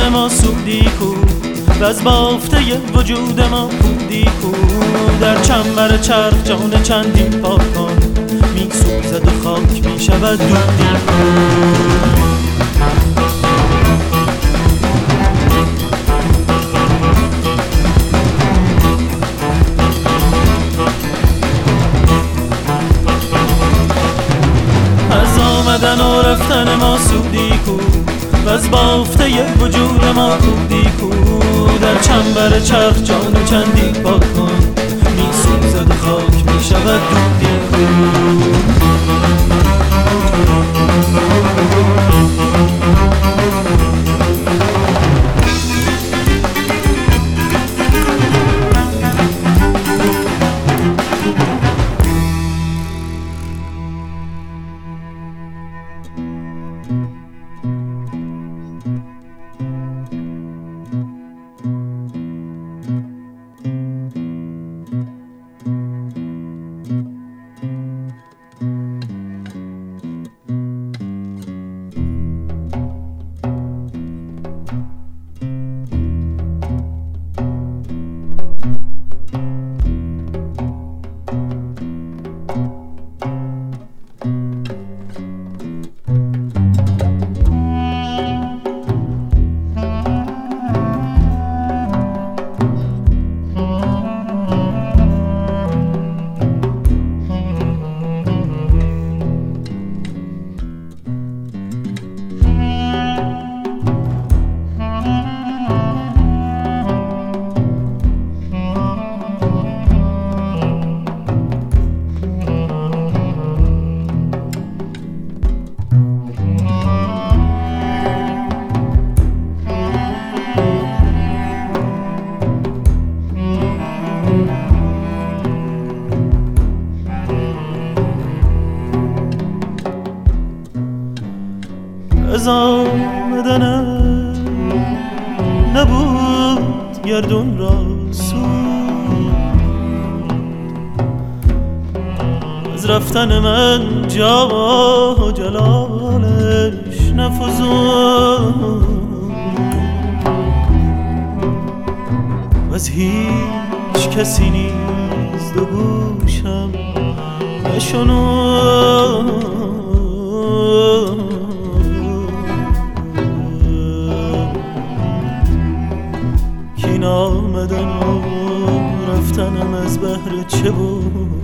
رفتن ما سودی کو و از بافته وجود ما بودی کو. در چنبر چرخ جان چندین پاک کن، می سوزد و خاک می شود دودی کو. از آمدن و رفتن ما سودی کو و از بافته وجود ما بودی کو. در چنبر چرخ جان چندی پاک کن، می سوزد و خاک می شود دودی کو. از آمدنم نبود گردون را سود، از رفتن من جاه و جلالش نفزود و از هیچ کسی نیز دو گوشم نشنود. این آمدن و رفتنم از بهر چه بود؟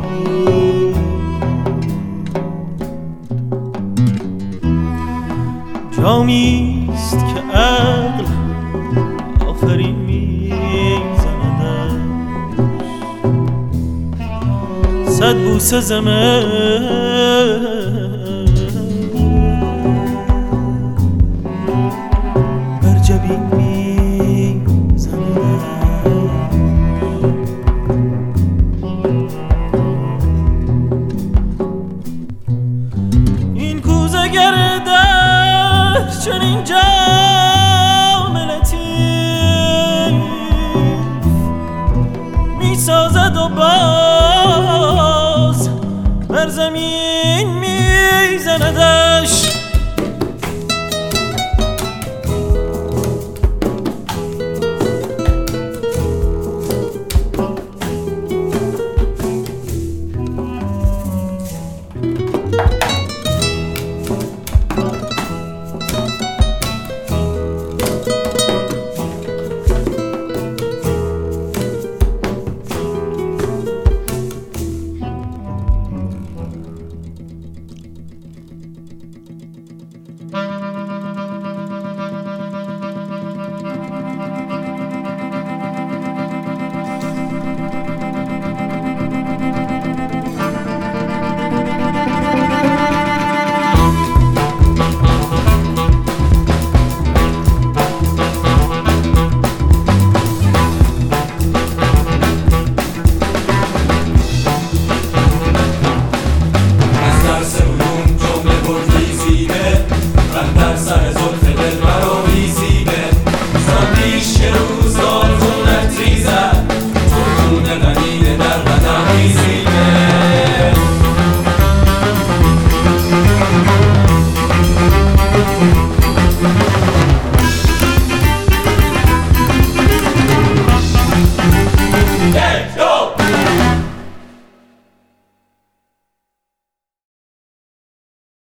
جامیست که عقل آفرین میزندش، صد بوسه زمه بر جبین چنین جام لطیف می سازد و باز بر زمین می زند.